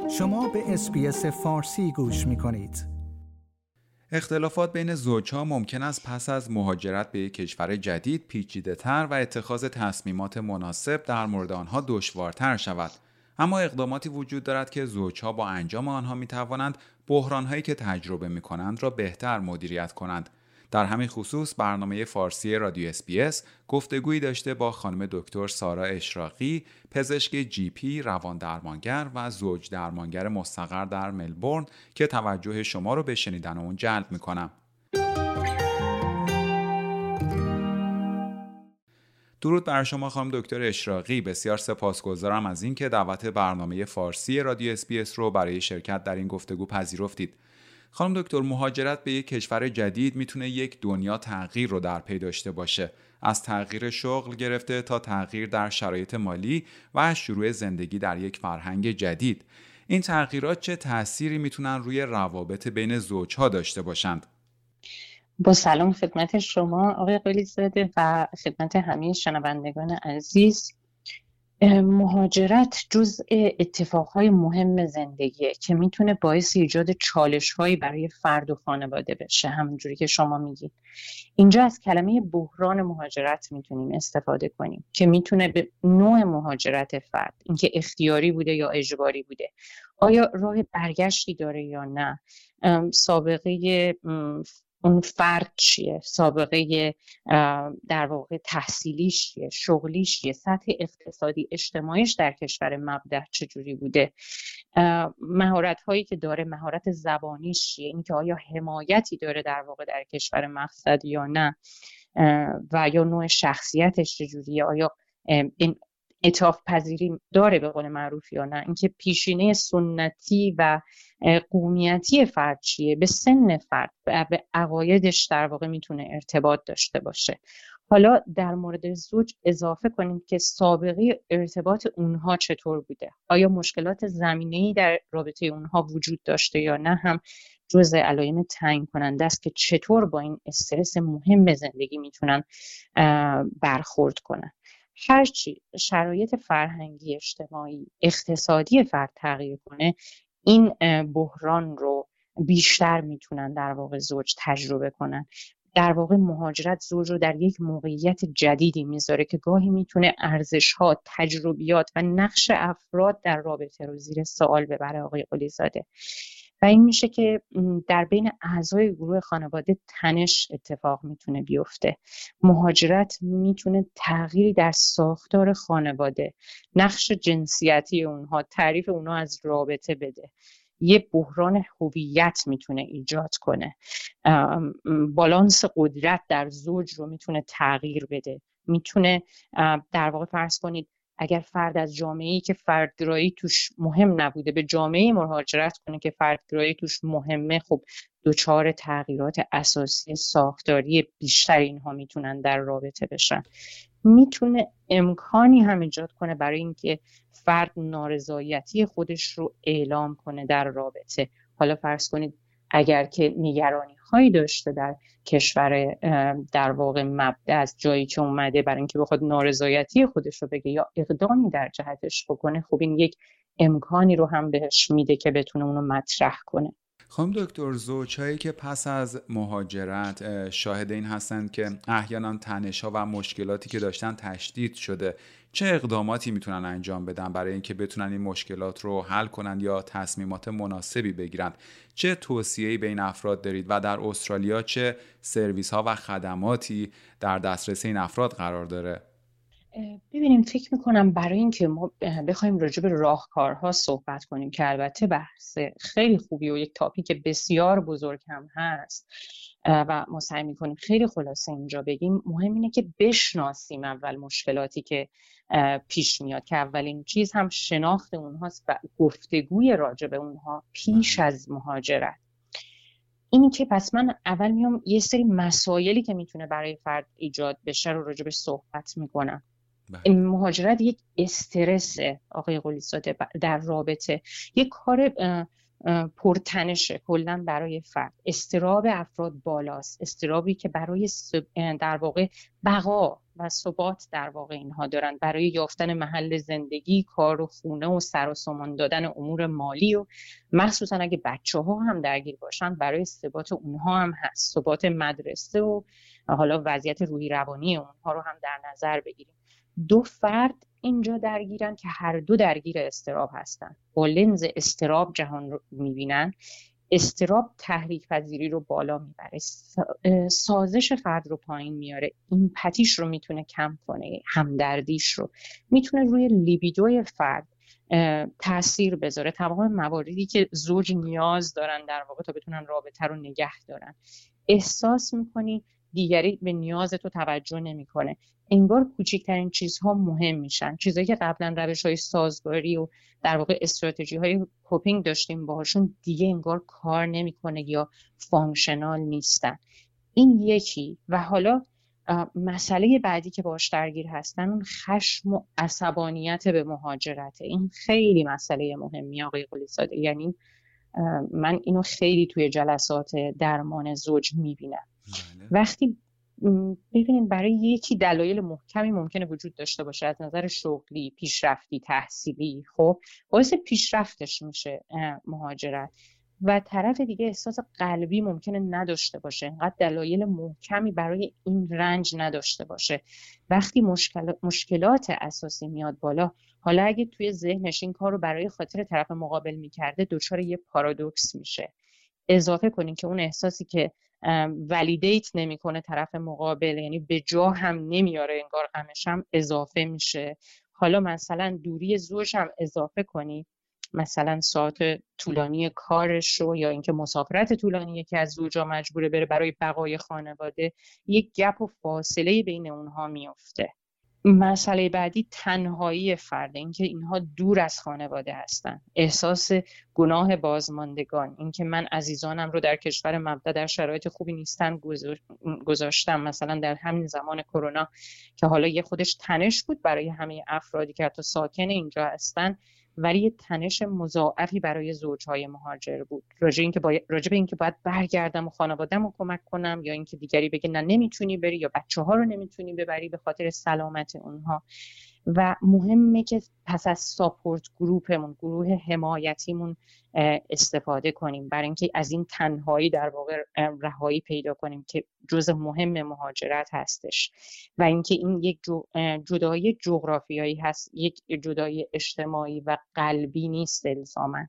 شما به اس‌بی‌اس فارسی گوش می‌کنید. اختلافات بین زوجها ممکن است پس از مهاجرت به یک کشور جدید پیچیده‌تر و اتخاذ تصمیمات مناسب در مورد آنها دشوارتر شود. اما اقداماتی وجود دارد که زوجها با انجام آنها می‌توانند بحران‌هایی که تجربه می‌کنند را بهتر مدیریت کنند. در همین خصوص برنامه فارسی رادیو اس‌بی‌اس گفتگویی داشته با خانم دکتر سارا اشراقی، پزشک جی پی، روان درمانگر و زوج درمانگر مستقر در ملبورن که توجه شما رو به شنیدن اون جلب می‌کنم. درود بر شما خانم دکتر اشراقی، بسیار سپاسگزارم از اینکه دعوت برنامه فارسی رادیو اس‌بی‌اس رو برای شرکت در این گفتگو پذیرفتید. خانم دکتر، مهاجرت به یک کشور جدید میتونه یک دنیا تغییر رو در پی داشته باشه، از تغییر شغل گرفته تا تغییر در شرایط مالی و شروع زندگی در یک فرهنگ جدید. این تغییرات چه تأثیری میتونن روی روابط بین زوجها داشته باشند؟ با سلام خدمت شما آقای قلیزاده و خدمت همه شنوندگان عزیز. مهاجرت جزء اتفاقهای مهم زندگیه که میتونه باعث ایجاد چالش‌هایی برای فرد و خانواده بشه. همونجوری که شما میگید، اینجا از کلمه بحران مهاجرت میتونیم استفاده کنیم که میتونه به نوع مهاجرت فرد، اینکه اختیاری بوده یا اجباری بوده، آیا راه برگشتی داره یا نه، سابقه اون فرد چیه، سابقه در واقع تحصیلیش چیه، شغلیش چیه، سطح اقتصادی اجتماعیش در کشور مبدأ چجوری بوده، مهارت هایی که داره، مهارت زبانیش چیه، اینکه آیا حمایتی داره در واقع در کشور مقصد یا نه، و یا نوع شخصیتش چجوریه، آیا این اعتراف پذیری داره به قول معروف یا نه، اینکه پیشینه سنتی و قومیتی فرد چیه، به سن فرد، به عقایدش در واقع میتونه ارتباط داشته باشه. حالا در مورد زوج اضافه کنیم که سابقه ارتباط اونها چطور بوده، آیا مشکلات زمینه‌ای در رابطه اونها وجود داشته یا نه، هم جزء علائم تعیین کننده است که چطور با این استرس مهم زندگی میتونن برخورد کنن. هرچی شرایط فرهنگی، اجتماعی، اقتصادی فرد تغییر کنه، این بحران رو بیشتر میتونن در واقع زوج تجربه کنن. در واقع مهاجرت زوج رو در یک موقعیت جدیدی میذاره که گاهی میتونه ارزش‌ها، تجربیات و نقش افراد در رابطه رو زیر سوال ببره آقای قلیزاده، و این میشه که در بین اعضای گروه خانواده تنش اتفاق میتونه بیفته. مهاجرت میتونه تغییری در ساختار خانواده، نقش جنسیتی اونها، تعریف اونها از رابطه بده. یه بحران هویت میتونه ایجاد کنه. بالانس قدرت در زوج رو میتونه تغییر بده. میتونه در واقع فرض کنید اگر فرد از جامعه‌ای که فردگرایی توش مهم نبوده به جامعه‌ای مهاجرت کنه که فردگرایی توش مهمه، خب دچار تغییرات اساسی ساختاری بیشتر اینها میتونن در رابطه بشن. میتونه امکانی هم ایجاد کنه برای اینکه فرد نارضایتی خودش رو اعلام کنه در رابطه. حالا فرض کنید اگر که نگرانی هایی داشته در کشور در واقع مبدأ از جایی که اومده برای اینکه بخواد نارضایتی خودش رو بگه یا اقدامی در جهتش بکنه، خب این یک امکانی رو هم بهش میده که بتونه اونو مطرح کنه. خانم دکتر، زوجهایی که پس از مهاجرت شاهد این هستند که احیانا تنش‌ها و مشکلاتی که داشتن تشدید شده، چه اقداماتی میتونن انجام بدن برای اینکه بتونن این مشکلات رو حل کنن یا تصمیمات مناسبی بگیرن؟ چه توصیه‌ای بین افراد دارید و در استرالیا چه سرویس‌ها و خدماتی در دسترس این افراد قرار داره؟ ببینیم، فکر میکنم برای اینکه ما بخوایم راجع به راهکارها صحبت کنیم که البته بحث خیلی خوبی و یک تاپیک بسیار بزرگ هم هست و ما سعی میکنیم خیلی خلاصه اینجا بگیم، مهم اینه که بشناسیم اول مشکلاتی که پیش میاد، که اولین چیز هم شناخت اونهاست و گفتگوی راجع به اونها پیش از مهاجرت. اینی که پس من اول میام یه سری مسائلی که میتونه برای فرد ایجاد بشه رو راجع به صحبت میکنم. این مهاجرت یک استرسه آقای قلیزاده در رابطه، یک کار پرتنشه کلا برای فرد. اضطراب افراد بالاست، اضطرابی که برای در واقع بقا و ثبات در واقع اینها دارن، برای یافتن محل زندگی، کار و خونه و سر و سامان دادن امور مالی، و مخصوصا اگه بچه‌ها هم درگیر باشن برای ثبات اونها هم هست، ثبات مدرسه و حالا وضعیت روحی روانی اونها رو هم در نظر بگیریم. دو فرد اینجا درگیرن که هر دو درگیر اضطراب هستن، با لنز اضطراب جهان رو میبینن. اضطراب تحریک پذیری رو بالا میبره، سازش فرد رو پایین میاره، ایمپاتیش رو میتونه کم کنه، همدردیش رو میتونه روی لیبیدوی فرد تأثیر بذاره. تمام مواردی که زوج نیاز دارن در واقع تا بتونن رابطه رو نگه دارن. احساس میکنی دیگری به نیاز تو توجه نمیکنه، انگار کوچکترین چیزها مهم میشن، چیزایی که قبلا روش‌های سازگاری و در واقع استراتژی‌های کوپینگ داشتیم باهاشون دیگه انگار کار نمیکنه یا فانکشنال نیستن. این یکی. و حالا مسئله بعدی که باهاش درگیر هستن اون خشم و عصبانیت به مهاجرته. این خیلی مسئله مهمیه آقای قلی‌زاده، یعنی من اینو خیلی توی جلسات درمان زوج میبینم. وقتی ببینید برای یکی دلایل محکمی ممکنه وجود داشته باشه از نظر شغلی، پیشرفتی، تحصیلی، خب باعث پیشرفتش میشه مهاجرت، و طرف دیگه احساس قلبی ممکنه نداشته باشه، انقدر دلایل محکمی برای این رنج نداشته باشه. وقتی مشکلات اساسی میاد بالا، حالا اگه توی ذهنش این کار رو برای خاطر طرف مقابل میکرده دچار یه پارادوکس میشه. اضافه کنین که اون احساسی که ولیدیت نمیکنه طرف مقابل، یعنی به جا هم نمیاره، انگار غمش هم اضافه میشه. حالا مثلا دوری زوج هم اضافه کنی، مثلا ساعت طولانی کارش رو یا اینکه مسافرت طولانی که از زوجا مجبوره بره برای بقای خانواده، یک گپ و فاصله بین اونها میفته. مسئله بعدی تنهایی فرد، اینکه اینها دور از خانواده هستن، احساس گناه بازماندگان، اینکه من عزیزانم رو در کشور مبدا در شرایط خوبی نیستن گذاشتم، مثلا در همین زمان کرونا که حالا یه خودش تنش بود برای همه افرادی که حتی ساکن اینجا هستن، ولی یه تنش مضاعفی برای زوجهای مهاجر بود، راجع به اینکه باید برگردم و خانواده‌مو کمک کنم، یا اینکه دیگری بگه نه نمیتونی بری، یا بچه‌ها رو نمیتونی ببری به خاطر سلامت اونها. و مهمه که پس از ساپورت گروپمون، گروه حمایتیمون استفاده کنیم برای اینکه از این تنهایی در واقع رهایی پیدا کنیم که جزء مهم مهاجرت هستش، و اینکه این یک جدایی جغرافیایی هست، یک جدایی اجتماعی و قلبی نیست الزاماً.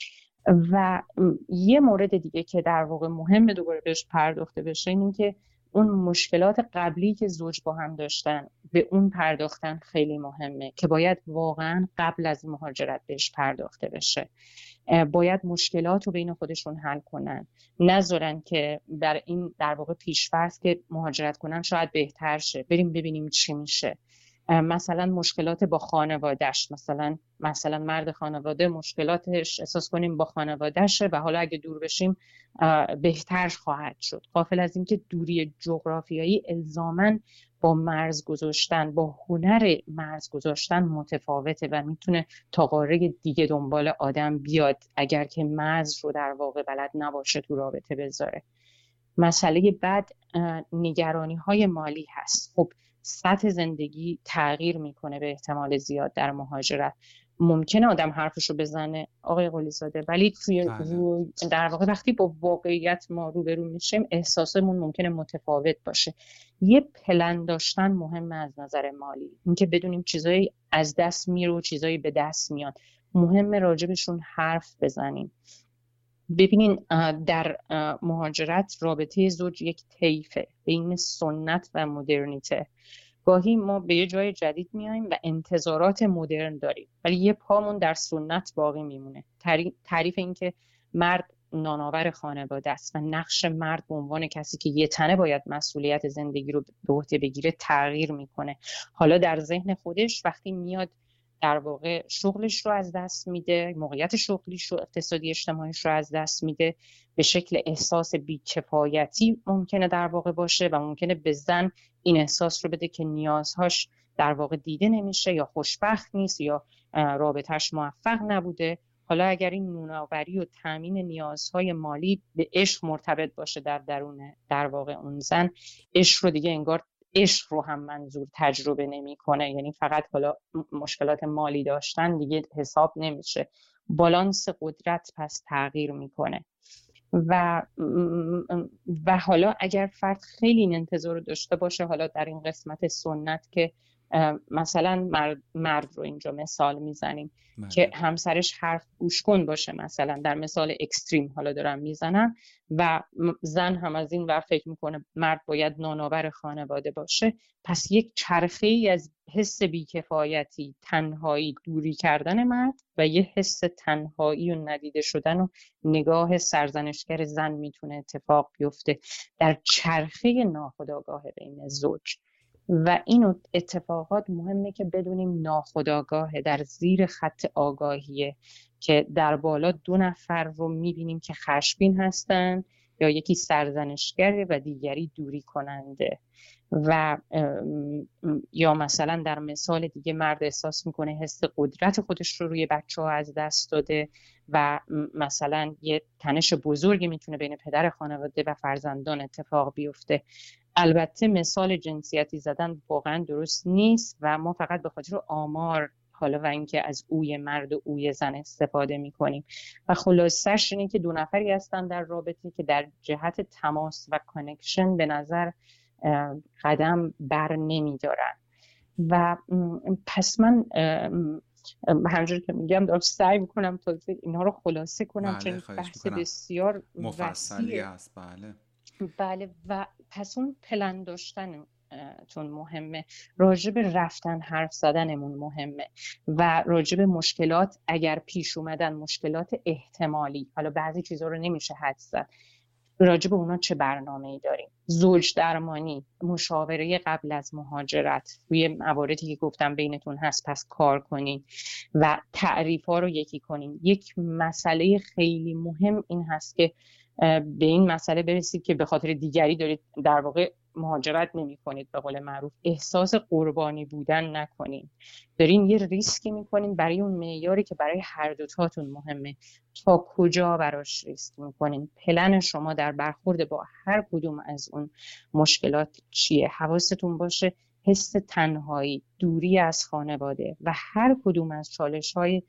و یه مورد دیگه که در واقع مهمه دوباره بهش پرداخته بشه این که اون مشکلات قبلی که زوج با هم داشتن به اون پرداختن خیلی مهمه که باید واقعا قبل از مهاجرت بهش پرداخته بشه. باید مشکلات رو بین خودشون حل کنن، نذارن که در واقع پیش‌فرض که مهاجرت کنن شاید بهتر شه، بریم ببینیم چی میشه. مثلا مشکلات با خانواده‌اش، مثلا مرد خانواده مشکلاتش احساس کنیم با خانواده‌شه و حالا اگه دور بشیم بهتر خواهد شد. غافل از اینکه دوری جغرافیایی الزاماً با مرز گذاشتن، با هنر مرز گذاشتن متفاوته و میتونه تا قاره دیگه دنبال آدم بیاد اگر که مرز رو در واقع بلد نباشه تو رابطه بذاره. مسئله بعد نگرانی‌های مالی هست. خب سطح زندگی تغییر میکنه به احتمال زیاد در مهاجرت. ممکنه آدم حرفشو بزنه آقای قلی‌زاده، ولی در واقع وقتی با واقعیت ما روبرو میشیم احساسمون ممکنه متفاوت باشه. یه پلن داشتن مهمه از نظر مالی، اینکه بدونیم چیزایی از دست میره و چیزایی به دست میاد، مهمه راجبشون حرف بزنیم. ببینین در مهاجرت رابطه زوج یک طیفه بین سنت و مدرنیته. گاهی ما به یه جای جدید میایم و انتظارات مدرن داریم ولی یه پامون در سنت باقی میمونه. تعریف این که مرد نانآور خانواده است و نقش مرد به عنوان کسی که یه تنه باید مسئولیت زندگی رو به عهده بگیره تغییر میکنه. حالا در ذهن خودش وقتی میاد در واقع شغلش رو از دست میده، موقعیت شغلیش رو، اقتصادی اجتماعیش رو از دست میده، به شکل احساس بی‌کفایتی ممکنه در واقع باشه و ممکنه به زن این احساس رو بده که نیازهاش در واقع دیده نمیشه یا خوشبخت نیست یا رابطهش موفق نبوده. حالا اگر این نونآوری و تامین نیازهای مالی به عشق مرتبط باشه در واقع اون زن، عشق رو دیگه انگار عشق رو هم منظور تجربه نمیکنه، یعنی فقط حالا مشکلات مالی داشتن دیگه حساب نمیشه. بالانس قدرت پس تغییر میکنه. و حالا اگر فرد خیلی این انتظار رو داشته باشه، حالا در این قسمت سنت که مثلا مرد رو اینجا مثال میزنیم که همسرش حرف گوش کن باشه، مثلا در مثال اکستریم حالا دارم میزنم، و زن هم از این ور فکر میکنه مرد باید نانآور خانواده باشه، پس یک چرخه ای از حس بیکفایتی، تنهایی، دوری کردن مرد و یه حس تنهایی و ندیده شدن و نگاه سرزنشگر زن میتونه اتفاق بیفته در چرخه ناخودآگاه بین زوج. و این اتفاقات مهمه که بدونیم ناخودآگاه، در زیر خط آگاهیه، که در بالا 2 نفر رو میبینیم که خشمگین هستن، یا یکی سرزنشگره و دیگری دوری کننده. و یا مثلا در مثال دیگه مرد احساس میکنه حس قدرت خودش رو روی بچه‌ها از دست داده و مثلا یه تنش بزرگی میتونه بین پدر خانواده و فرزندان اتفاق بیفته. البته مثال جنسیتی زدن واقعا درست نیست و ما فقط به خاطر آمار حالا و اینکه از اوی مرد و اوی زن استفاده میکنیم و خلاصش اینه که 2 نفری هستن در رابطه که در جهت تماس و کانکشن به نظر قدم بر نمیدارن. و پس من همونجوری که میگم دارم سعی میکنم تا اینها رو خلاصه کنم، چون بحث بسیار مفصلی است. بله. و پس اون پلن داشتن تون مهمه، راجب رفتن حرف زدنمون مهمه و راجب مشکلات اگر پیش اومدن، مشکلات احتمالی، حالا بعضی چیزا رو نمیشه حدس زد، راجب اونا چه برنامه‌ای داریم. زوج درمانی، مشاوره قبل از مهاجرت روی مواردی که گفتم بینتون هست پس کار کنین و تعریف‌ها رو یکی کنین. یک مسئله خیلی مهم این هست که به این مسئله برسید که به خاطر دیگری دارید در واقع مهاجرت نمی کنید، به قول معروف احساس قربانی بودن نکنین. دارین یه ریسکی میکنین برای اون معیاری که برای هر دوتاتون مهمه. تا کجا براش ریسک میکنین؟ پلن شما در برخورد با هر کدوم از اون مشکلات چیه؟ حواستون باشه حس تنهایی، دوری از خانواده و هر کدوم از چالش‌های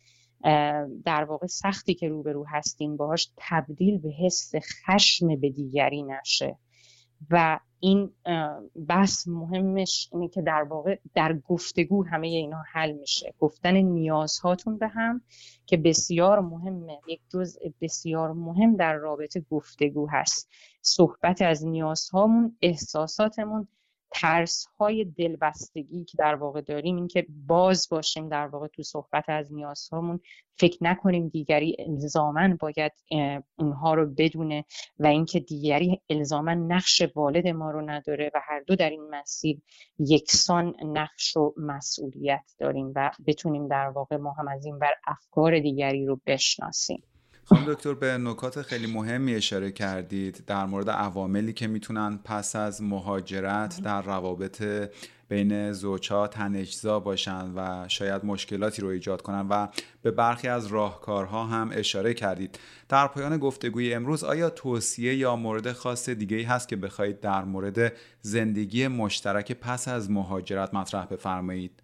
در واقع سختی که روبرو هستیم باهاش تبدیل به حس خشم به دیگری نشه. و این بحث مهمش اینه که در واقع در گفتگو همه اینا حل میشه. گفتن نیازهاتون به هم که بسیار مهمه، یک جزء بسیار مهم در رابطه گفتگو هست. صحبت از نیازهامون، احساساتمون، ترس‌های دلبستگی که در واقع داریم، این که باز باشیم در واقع تو صحبت از نیازهامون، فکر نکنیم دیگری الزاماً باید اونها رو بدونه و اینکه دیگری الزاماً نقش والد ما رو نداره و هر دو در این مسیر یکسان نقش و مسئولیت داریم و بتونیم در واقع ما هم از این ور افکار دیگری رو بشناسیم. خانم دکتر به نکات خیلی مهمی اشاره کردید در مورد عواملی که میتونن پس از مهاجرت در روابط بین زوجها تنش‌زا باشن و شاید مشکلاتی رو ایجاد کنن و به برخی از راهکارها هم اشاره کردید. در پایان گفتگوی امروز آیا توصیه یا مورد خاص دیگه‌ای هست که بخواید در مورد زندگی مشترک پس از مهاجرت مطرح بفرمایید؟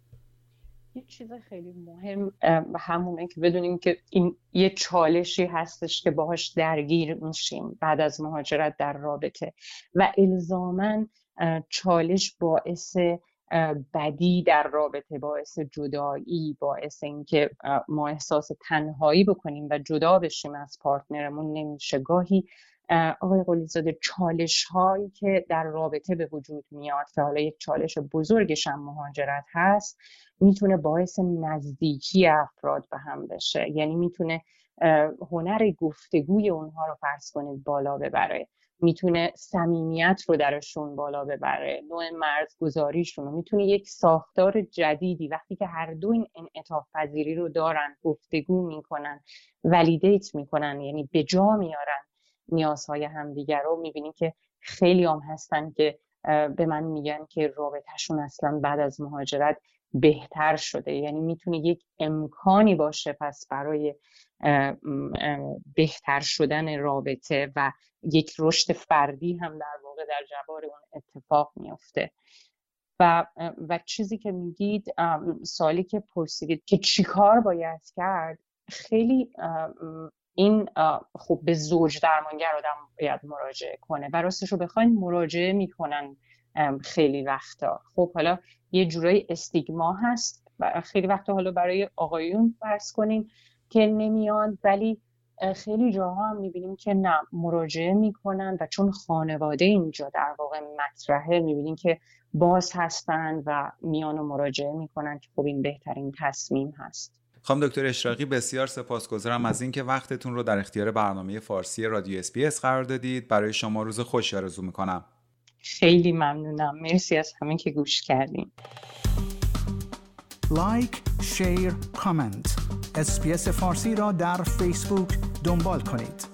یه چیز خیلی مهم همونه که بدونیم که این یه چالشی هستش که باهاش درگیر میشیم بعد از مهاجرت در رابطه و الزاماً چالش باعث بدی در رابطه، باعث جدایی، باعث اینکه ما احساس تنهایی بکنیم و جدا بشیم از پارتنرمون نمیشه. گاهی آقای قلیزاده چالش هایی که در رابطه به وجود میاد که حالا یک چالش بزرگش هم مهاجرت هست، میتونه باعث نزدیکی افراد به هم بشه. یعنی میتونه هنر گفتگوی اونها رو فرض کنید بالا ببره، میتونه صمیمیت رو درشون بالا ببره، نوع مرزگذاریشون رو، میتونه یک ساختار جدیدی وقتی که هر دو این انعطاف پذیری رو دارن، گفتگو میکنن، ولیدیت میکنن، یعنی به جا میارن نیازهای همدیگر رو. میبینیم که خیلی هم هستن که به من میگن که رابطهشون اصلا بعد از مهاجرت بهتر شده، یعنی میتونه یک امکانی باشه پس برای بهتر شدن رابطه و یک رشد فردی هم در واقع در جوار اون اتفاق میفته. و چیزی که میگید، سوالی که پرسیدید که چی کار باید کرد، خیلی این خب به زوج درمانگر آدم باید مراجعه کنه و راستش رو بخواین مراجعه میکنن خیلی وقتا. خب حالا یه جورایی استیگما هست و خیلی وقتا حالا برای آقایون فرض کنین که نمیان، ولی خیلی جاها هم میبینیم که نه، مراجعه میکنن و چون خانواده اینجا در واقع مطرحه میبینیم که باز هستن و میان و مراجعه میکنن که خب این بهترین تصمیم هست. خانم دکتر اشراقی، بسیار سپاسگزارم از اینکه وقتتون رو در اختیار برنامه فارسی رادیو SBS قرار دادید. برای شما روز خوشی آرزو میکنم. خیلی ممنونم، مرسی از همین که گوش کردین. لایک، شیر، کامنت. SBS فارسی را در فیسبوک دنبال کنید.